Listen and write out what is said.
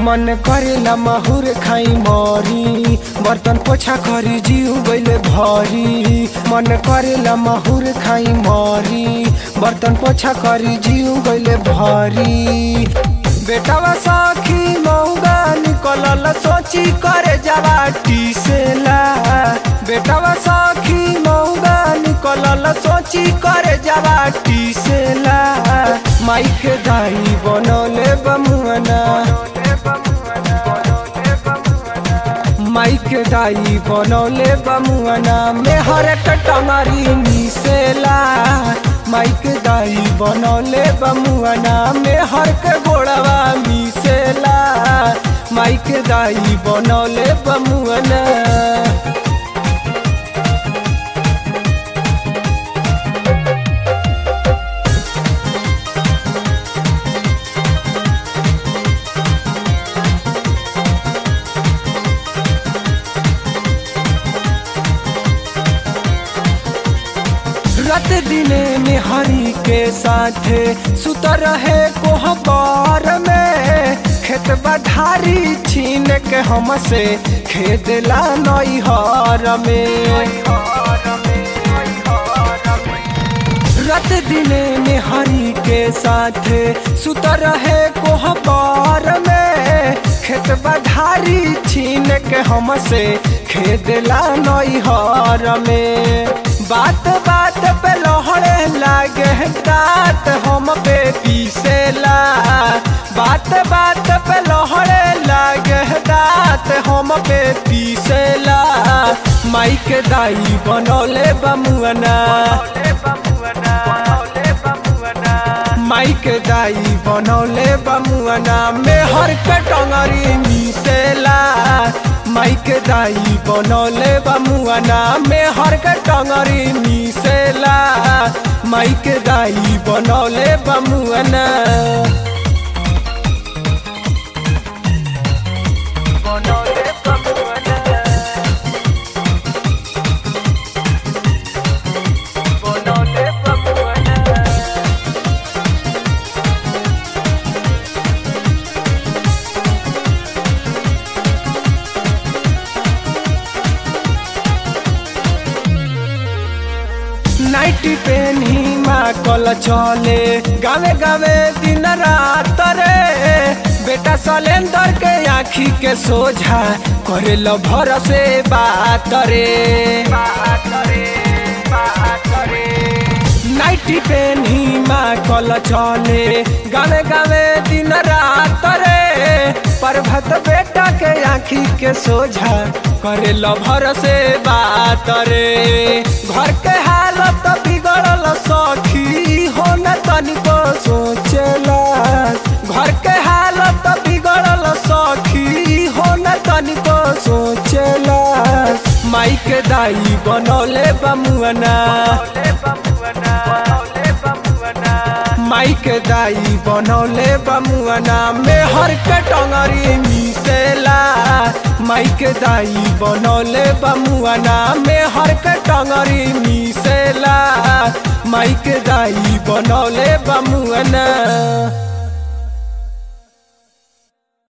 मन करेला माहुर खाई मरी, बर्तन पोछा करी जीव गइले भरी। मन करेला माहुर खाई मरी, बर्तन पोछा करी जीव गइले भरी। बेटावा सखी मौगा निकलल सोची करे जावा टीसेला। बेटावा सखी मौगा निकलल सोची करे जावा टीसेला। माइक दाई बनौले बमुआना, माइक दाई बनौले बमुआना में हर टंगरी मिसेला। माइक दाई बनौले बमुआना में हर के गोड़वा मिसेला। माइक दाई बनौले बमुआना। रात दिने में हरी के साथे सुत रहे कोहबर में। खेत बधारी छीन के हमसे खेदला नैहर में। रात दिने में हरी के साथे सुत रहे कोहबर में। खेत बधारी छीन के हमसे खेदला नैहर में। बात बात पे लहड़े लागे दांत हम पे पीसेला। बात बात पे लहड़े लागे दांत हम पे पीसेला। माइक दाई बनौले बमुआना, माइक दाई बनौले बमुआना में हर के टंगरी मिसेला। माइक दाई बनौले बमुआना में हर के टंगरी मिसेला। माइक दाई बनौले बमुआना। बनौले बमुआना, बनौले बमुआना। नाइटी पेनी माँ कल चले गावे गावे दिन रात रे। बेटा सलेंदर के आँखी के सोझा करे लो भरोसे बात रे। नाइटी पेनी माँ कल चले गावे गावे दिन रात रे। पर्वत बेटा के आँखी के सोझा करे लो भरोसे बात रे। घर के हालत बिगड़ल सखी हो न तनिको सोचेला। घर के हालत बिगड़ल सखी हो न तनिको सोचेला। माइक दाई बनौले बमुआना, माइक दाई बनौले बमुआना में हर के टंगरी मिसेला। माइक दाई बनौले बमुआना में हर के टंगरी मिसेला। माइक दाई बनौले बमुआना।